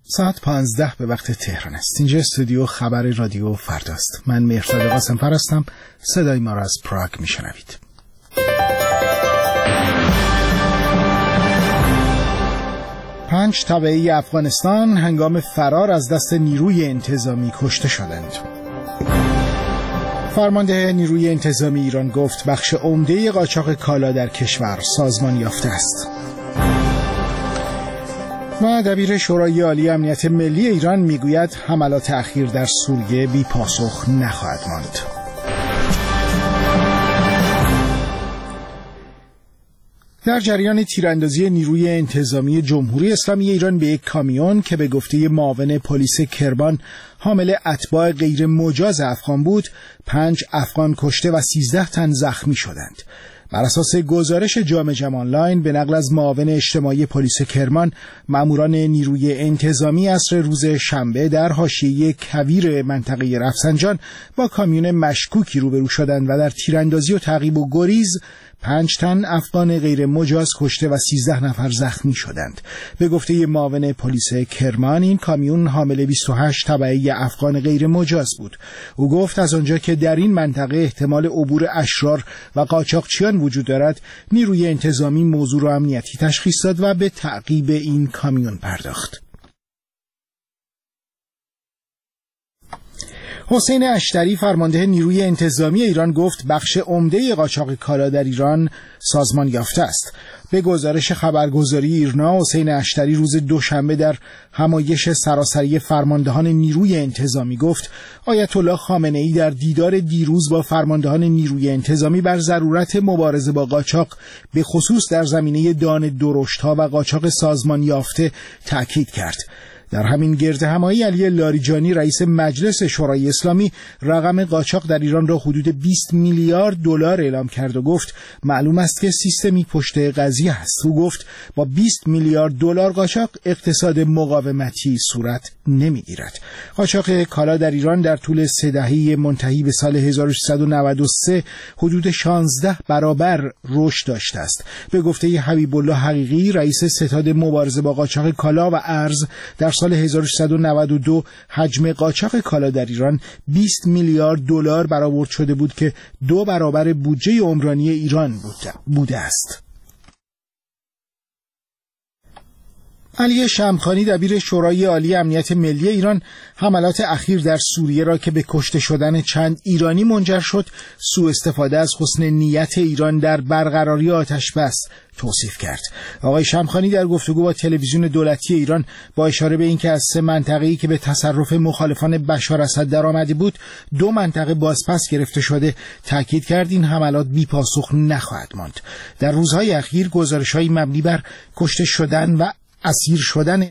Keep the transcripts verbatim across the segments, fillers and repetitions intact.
ساعت پانزده به وقت تهران است. اینجا استودیو خبر رادیو فرداست. من مهرداد قاسم‌فر هستم. صدای ما را از پراگ میشنوید. پنج تبعی افغانستان هنگام فرار از دست نیروی انتظامی کشته شدند. فرمانده نیروی انتظامی ایران گفت بخش عمده قاچاق کالا در کشور سازمان یافته است. و دبیر شورای عالی امنیت ملی ایران میگوید حملات اخیر در سوریه بی پاسخ نخواهد ماند. در جریان تیراندازی نیروی انتظامی جمهوری اسلامی ایران به یک کامیون که به گفته معاون پلیس کرمان حامل اتباع غیر مجاز افغان بود، پنج افغان کشته و سیزده تن زخمی شدند. بر اساس گزارش جامعه جم آنلاین به نقل از معاون اجتماعی پلیس کرمان، ماموران نیروی انتظامی عصر روز شنبه در حاشیه کویر منطقه رفسنجان با کامیون مشکوکی روبرو شدند و در تیراندازی و تعقیب و گریز پنج تن افغان غیر مجاز کشته و سیزده نفر زخمی شدند. به گفته معاون پلیس کرمان، این کامیون حامل بیست و هشت تبعی افغان غیر مجاز بود. او گفت از آنجا که در این منطقه احتمال عبور اشرار و قاچاقچیان وجود دارد، نیروی انتظامی موضوع را امنیتی تشخیص داد و به تعقیب این کامیون پرداخت. حسین اشتری فرمانده نیروی انتظامی ایران گفت بخش عمده قاچاق کالا در ایران سازمان یافته است. به گزارش خبرگزاری ایرنا، حسین اشتری روز دوشنبه در همایش سراسری فرماندهان نیروی انتظامی گفت آیت الله خامنه ای در دیدار دیروز با فرماندهان نیروی انتظامی بر ضرورت مبارزه با قاچاق به خصوص در زمینه دان درشت‌ها و قاچاق سازمان یافته تاکید کرد. در همین گرد همایی علی لاریجانی رئیس مجلس شورای اسلامی رقم قاچاق در ایران را حدود بیست میلیارد دلار اعلام کرد و گفت معلوم است که سیستمی پشت قضیه است. او گفت با بیست میلیارد دلار قاچاق اقتصاد مقاومتی صورت نمیگیرد. قاچاق کالا در ایران در طول سه دهه منتهی به سال هزار و سیصد و نود و سه حدود شانزده برابر رشد داشته است. به گفته حبیب الله حقیقی رئیس ستاد مبارزه با قاچاق کالا و ارز، در سال هزار و سیصد و نود و دو حجم قاچاق کالا در ایران بیست میلیارد دلار برآورد شده بود که دو برابر بودجه عمرانی ایران بوده است. علی شمخانی دبیر شورای عالی امنیت ملی ایران حملات اخیر در سوریه را که به کشته شدن چند ایرانی منجر شد سوء استفاده از حسن نیت ایران در برقراری آتش بس توصیف کرد. آقای شمخانی در گفتگو با تلویزیون دولتی ایران با اشاره به اینکه از سه منطقه‌ای که به تصرف مخالفان بشار اسد درآمده بود دو منطقه بازپس گرفته شده تاکید کرد این حملات بی پاسخ نخواهد ماند. در روزهای اخیر گزارش‌های مبنی بر کشته شدن و اسیر شدن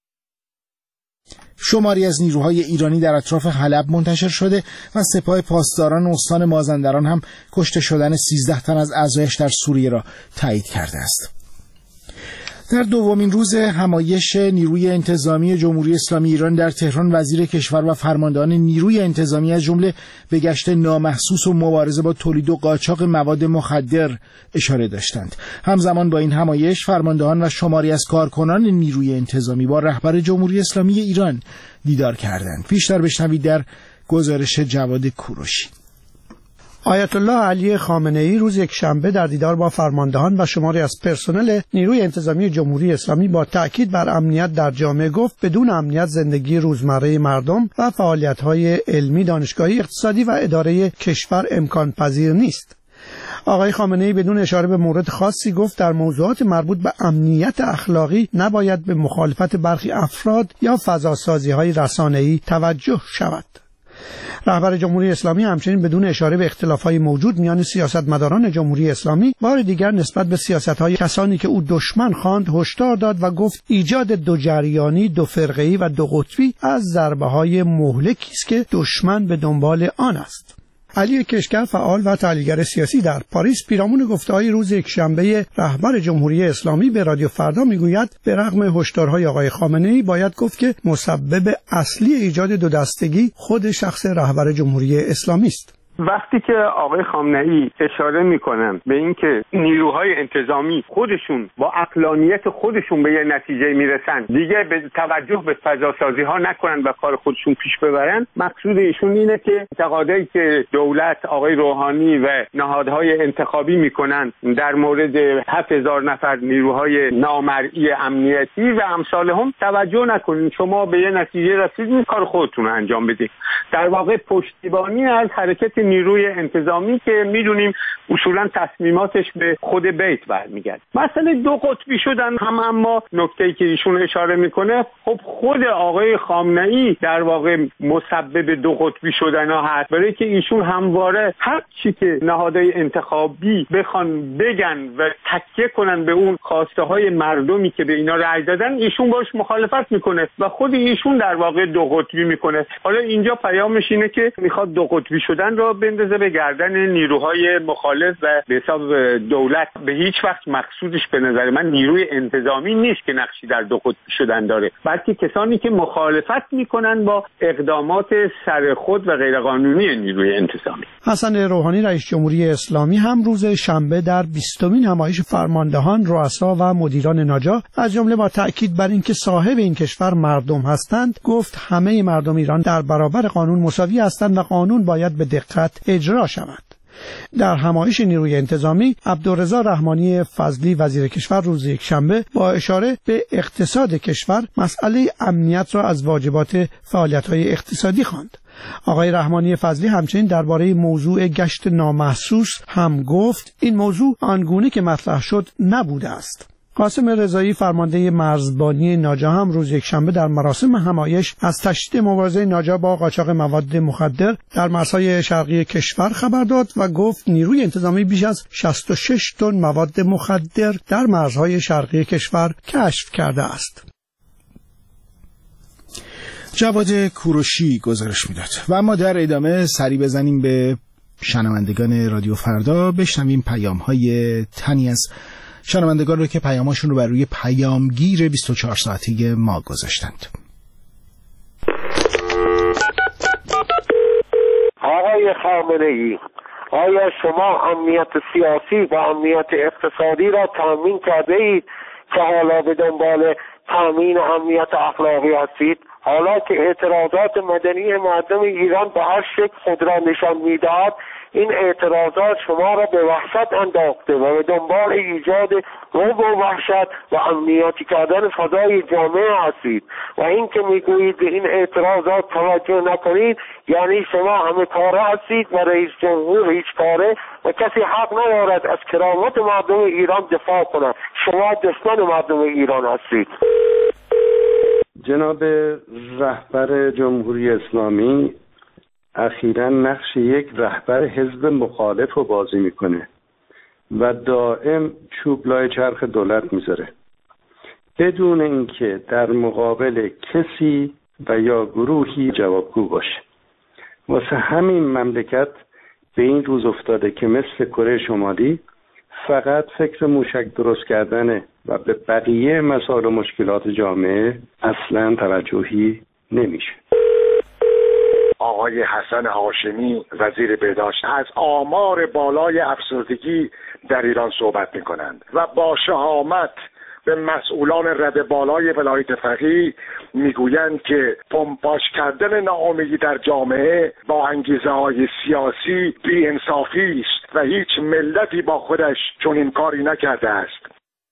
شماری از نیروهای ایرانی در اطراف حلب منتشر شده و سپاه پاسداران استان مازندران هم کشته شدن سیزده تن از اعضایش در سوریه را تایید کرده است. در دومین روز همایش نیروی انتظامی جمهوری اسلامی ایران در تهران، وزیر کشور و فرماندهان نیروی انتظامی از جمله به گشت نامحسوس و مبارزه با تولید و قاچاق مواد مخدر اشاره داشتند. همزمان با این همایش فرماندهان و شماری از کارکنان نیروی انتظامی با رهبر جمهوری اسلامی ایران دیدار کردند. بیشتر بشنوید در گزارش جواد کوروشی. آیت الله علی خامنه ای روز یکشنبه در دیدار با فرماندهان و شماری از پرسنل نیروی انتظامی جمهوری اسلامی با تأکید بر امنیت در جامعه گفت بدون امنیت زندگی روزمره مردم و فعالیت‌های علمی، دانشگاهی، اقتصادی و اداره کشور امکان پذیر نیست. آقای خامنه ای بدون اشاره به مورد خاصی گفت در موضوعات مربوط به امنیت اخلاقی نباید به مخالفت برخی افراد یا فضاسازی‌های رسانه‌ای توجه شود. رهبر جمهوری اسلامی همچنین بدون اشاره به اختلاف‌های موجود میان سیاستمداران جمهوری اسلامی بار دیگر نسبت به سیاست‌های کسانی که او دشمن خواند هشدار داد و گفت ایجاد دو جریانی، دو فرقه‌ای و دو قطبی از ضربه‌های مهلکی است که دشمن به دنبال آن است. علی کشگر، فعال و تحلیلگر سیاسی در پاریس، پیرامون گفته‌های روز یکشنبه رهبر جمهوری اسلامی به رادیو فردا میگوید به رغم هشدارهای آقای خامنه‌ای باید گفت که مسبب اصلی ایجاد دو دستگی خود شخص رهبر جمهوری اسلامی است. وقتی که آقای خامنه‌ای اشاره میکنن به اینکه نیروهای انتظامی خودشون با عقلانیت خودشون به یه نتیجه میرسن، دیگه به توجه به فضاسازی ها نکنن و کار خودشون پیش ببرن، مقصود ایشون اینه که اعتقادایی که دولت، آقای روحانی و نهادهای انتخابی میکنن در مورد هفت هزار نفر نیروهای نامرئی امنیتی و امثالهم توجه نکنین، شما به یه نتیجه رسیدین، کار خودتون رو انجام بدید. در واقع پشتیبانی از حرکت نیروی انتظامی که میدونیم اصولا تصمیماتش به خود بیت برمیگرده. مسئله دو قطبی شدن هم، اما نکته‌ای که ایشون اشاره میکنه، خب خود آقای خامنه‌ای در واقع مسبب دو قطبی شدن ها هست، برای که ایشون همواره هر چی که نهادهای انتخابی بخوان بگن و تکیه کنن به اون خواسته های مردمی که به اینا رأی دادن، ایشون باش مخالفت میکنه و خود ایشون در واقع دو قطبی میکنه. حالا اینجا پیامش اینه که میخواد دو قطبی شدن را بندازه به گردن نیروهای مخالف و به حساب دولت. به هیچ وقت مقصودش به نظر من نیروی انتظامی نیست که نقشی در دو قطبی شدن داره، بلکه کسانی که مخالفت میکنن با اقدامات سرخود و غیرقانونی نیروی انتظامی. حسن روحانی رئیس جمهوری اسلامی هم روز شنبه در بیستمین نمایش فرماندهان، رؤسا و مدیران ناجا از جمله با تأکید بر اینکه صاحب این کشور مردم هستند، گفت همه مردم ایران در برابر قانون مساوی هستند و قانون باید به دقت اجرا شود. در همایش نیروی انتظامی، عبدالرضا رحمانی فضلی وزیر کشور روز یکشنبه با اشاره به اقتصاد کشور مسئله امنیت را از واجبات فعالیت‌های اقتصادی خواند. آقای رحمانی فضلی همچنین درباره موضوع گشت نامحسوس هم گفت این موضوع آنگونه که مطرح شد نبوده است. قاسم رضایی فرمانده مرزبانی ناجا هم روز یکشنبه در مراسم همایش از تشدید مبارزه ناجا با قاچاق مواد مخدر در مرزهای شرقی کشور خبر داد و گفت نیروی انتظامی بیش از شصت و شش تن مواد مخدر در مرزهای شرقی کشور کشف کرده است. جواد کوروشی گزارش میداد. و اما در ادامه سری بزنیم به شنوندگان رادیو فردا، بشنویم پیام‌های تنی از شنوندگان رو که پیاماشون رو بر روی پیامگیر بیست و چهار ساعته ما گذاشتند. آقای خامنه‌ای، آیا شما امنیت سیاسی و امنیت اقتصادی را تامین کرده اید که حالا به دنبال تامین امنیت اخلاقی هستید؟ حالا که اعتراضات مدنی مردم ایران به هر شکل خود را نشان میدهد، این اعتراضات شما را به وحشت انداخته و به دنبال ایجاد رعب و وحشت و امنیتی کردن فضای جامعه هستید و این که میگویید به این اعتراضات توجه نکنید، یعنی شما همه کاره هستید و رئیس جمهور هیچ کاره و کسی حق ندارد از کرامت مردم ایران دفاع کند. شما دشمن مردم ایران هستید. جناب رهبر جمهوری اسلامی اخیراً نقش یک رهبر حزب مخالف رو بازی میکنه و دائم چوب لای چرخ دولت میذاره بدون اینکه در مقابل کسی و یا گروهی جوابگو باشه. واسه همین مملکت به این روز افتاده که مثل کره شمالی فقط فکر موشک درست کردنه و به بقیه مسائل و مشکلات جامعه اصلاً توجهی نمیشه. آقای حسن هاشمی وزیر بهداشت از آمار بالای افسردگی در ایران صحبت می‌کنند و با شهامت به مسئولان رده بالای ولایت فقیه میگویند که پمپاژ کردن ناامیدی در جامعه با انگیزه‌های سیاسی بی‌انصافی است و هیچ ملتی با خودش چنین کاری نکرده است.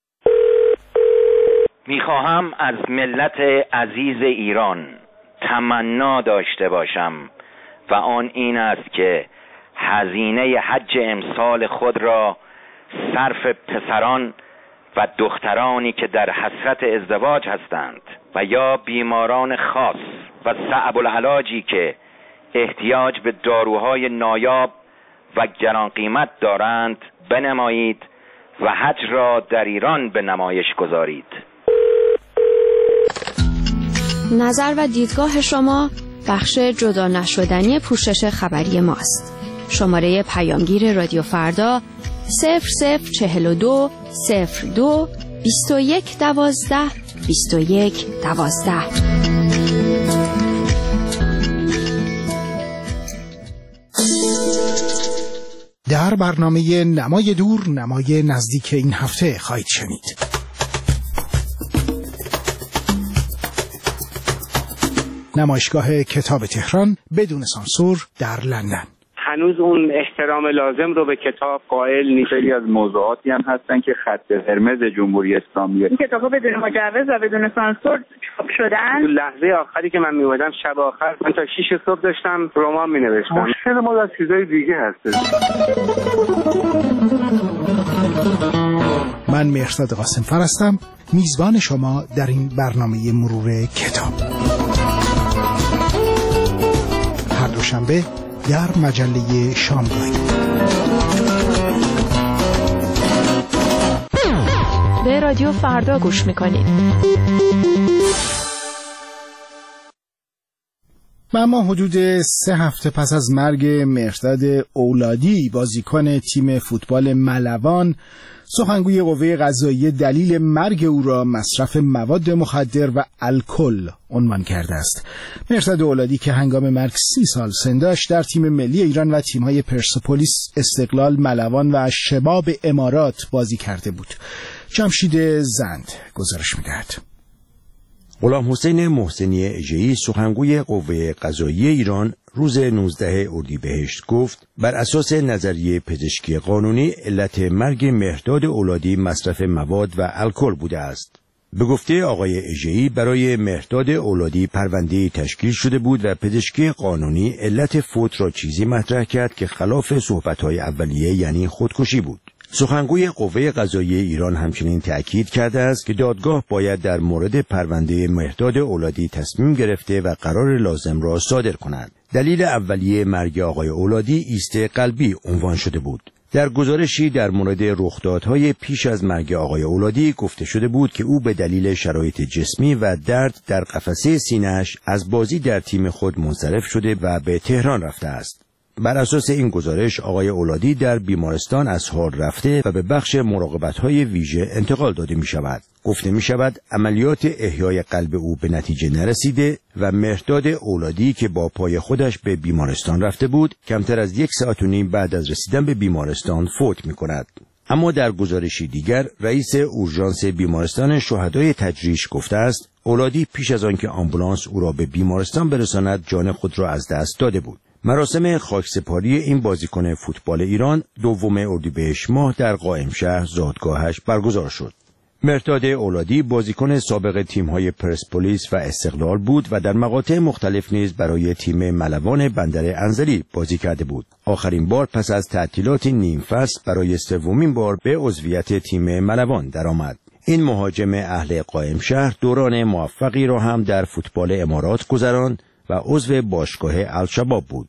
میخواهم از ملت عزیز ایران تمنا داشته باشم و آن این است که هزینه حج امسال خود را صرف پسران و دخترانی که در حسرت ازدواج هستند و یا بیماران خاص و صعب العلاجی که احتیاج به داروهای نایاب و گران قیمت دارند بنمایید و حج را در ایران به نمایش گذارید. نظر و دیدگاه شما بخش جدا نشدنی پوشش خبری ماست. شماره پیامگیر رادیو فردا صفر صفر چهل و دو صفر دو بیست و یک دوازده بیست و یک دوازده. در برنامه نمای دور نمای نزدیک این هفته خواهید شنید. نمایشگاه کتاب تهران بدون سانسور در لندن. هنوز اون احترام لازم رو به کتاب قائل نیست. خیلی از موضوعاتی هم هستن که خط قرمز جمهوری اسلامی. این کتاب‌ها بدون مجوز و بدون سانسور چاپ شدن. لحظه آخری که من می‌اومدم شب آخر من تا شیش صبح داشتم رمان می‌نوشتم. مشکل ما از چیزای دیگه هست. من مهرزاد قاسم‌فر هستم، میزبان شما در این برنامه مرور کتاب. هر دوشنبه در مجله شامگاهی. به رادیو فردا گوش میکنید. و اما حدود سه هفته پس از مرگ مهرداد اولادی بازیکن تیم فوتبال ملوان، سخنگوی قوه قضاییه دلیل مرگ او را مصرف مواد مخدر و الکل عنوان کرده است. مهرداد اولادی که هنگام مرگ سی سال سن داشت در تیم ملی ایران و تیم‌های پرسپولیس، استقلال، ملوان و شباب امارات بازی کرده بود. جمشید زند گزارش می‌دهد. غلام حسین محسنی اژه‌ای سخنگوی قوه قضاییه ایران روز نوزدهم اردیبهشت گفت بر اساس نظریه پزشکی قانونی علت مرگ مهرداد اولادی مصرف مواد و الکل بوده است. به گفته آقای اژه‌ای برای مهرداد اولادی پرونده تشکیل شده بود و پزشکی قانونی علت فوت را چیزی مطرح کرد که خلاف صحبت‌های اولیه یعنی خودکشی بود. سخنگوی قوه قضاییه ایران همچنین تأکید کرده است که دادگاه باید در مورد پرونده مهرداد اولادی تصمیم گرفته و قرار لازم را صادر کند. دلیل اولیه مرگ آقای اولادی ایست قلبی عنوان شده بود. در گزارشی در مورد رخدادهای پیش از مرگ آقای اولادی گفته شده بود که او به دلیل شرایط جسمی و درد در قفسه سینه‌اش از بازی در تیم خود منصرف شده و به تهران رفته است. بر اساس این گزارش آقای اولادی در بیمارستان از حال رفته و به بخش مراقبت‌های ویژه انتقال داده می‌شود. گفته می‌شود عملیات احیای قلب او به نتیجه نرسیده و مهرداد اولادی که با پای خودش به بیمارستان رفته بود کمتر از یک ساعت و نیم بعد از رسیدن به بیمارستان فوت می‌کند. اما در گزارشی دیگر رئیس اورژانس بیمارستان شهدای تجریش گفته است اولادی پیش از آنکه آمبولانس او را به بیمارستان برساند جان خود را از دست داده بود. مراسم خاکسپاری این بازیکن فوتبال ایران دوم اردیبهشت ماه در قائمشهر زادگاهش برگزار شد. مهرداد اولادی بازیکن سابق تیم‌های پرسپولیس و استقلال بود و در مقاطع مختلف نیز برای تیم ملوان بندر انزلی بازی کرده بود. آخرین بار پس از تعطیلات نیم فصل برای سومین بار به عضویت تیم ملوان درآمد. این مهاجم اهل قائمشهر دوران موفقی را هم در فوتبال امارات گذراند و عضو باشگاه الشباب بود.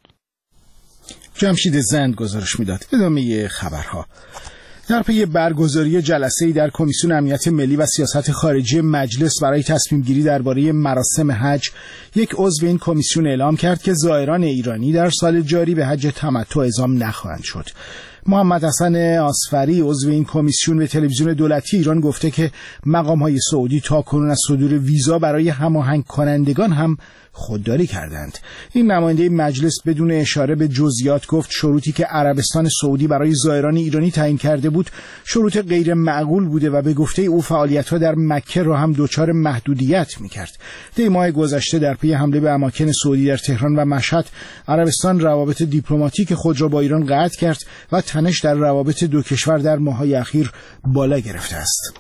جمشید زند گزارش میداد. ادامه خبرها. در پی برگزاری جلسه‌ای در کمیسیون امنیت ملی و سیاست خارجی مجلس برای تصمیم گیری درباره مراسم حج، یک عضو این کمیسیون اعلام کرد که زائران ایرانی در سال جاری به حج تمتع اعزام نخواهند شد. محمد حسن آصفری عضو این کمیسیون به تلویزیون دولتی ایران گفته که مقام‌های سعودی تاکنون از صدور ویزا برای هماهنگ کنندگان هم خودداری کردند. این نماینده مجلس بدون اشاره به جزئیات گفت شروطی که عربستان سعودی برای زائران ایرانی تعیین کرده بود شروط غیر معقول بوده و به گفته او فعالیت‌ها در مکه را هم دچار محدودیت می‌کرد. طی ماه گذشته در پی حمله به اماکن سعودی در تهران و مشهد، عربستان روابط دیپلماتیک خود را با ایران قطع کرد و تنش در روابط دو کشور در ماه‌های اخیر بالا گرفته است.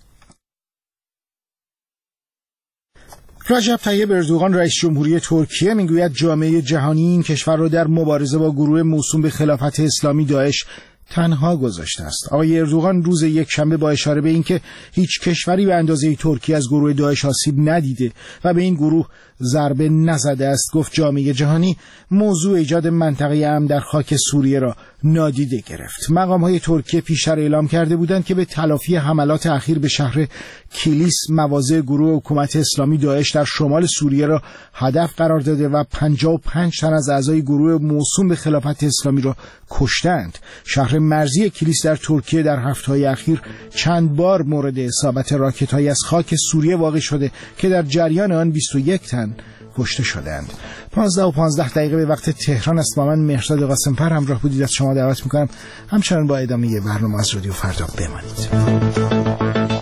رجب طیب اردوغان رئیس جمهوری ترکیه میگوید جامعه جهانی این کشور را در مبارزه با گروه موسوم به خلافت اسلامی داعش تنها گذاشته است. آقای اردوغان روز یکشنبه با اشاره به اینکه هیچ کشوری به اندازه ترکیه از گروه داعش آسیب ندیده و به این گروه ضربه نزده است گفت جامعه جهانی موضوع ایجاد منطقه امن در خاک سوریه را نادیده گرفت. مقام‌های ترکیه پیشتر اعلام کرده بودند که به تلافی حملات اخیر به شهر کیلیس مواضع گروه حکومت اسلامی داعش در شمال سوریه را هدف قرار داده و پنجاه و پنج تن از اعضای گروه موسوم به خلافت اسلامی را کشتند. شهر مرزی کیلیس در ترکیه در هفته‌های اخیر چند بار مورد اصابت راکت‌های از خاک سوریه واقع شده که در جریان آن بیست و یک تن کشته شدند. پانزده و پانزده دقیقه به وقت تهران است. با من مهرداد قاسم‌پر همراه بودید. از شما دعوت میکنم همچنان با ادامه برنامه از رادیو فردا بمانید.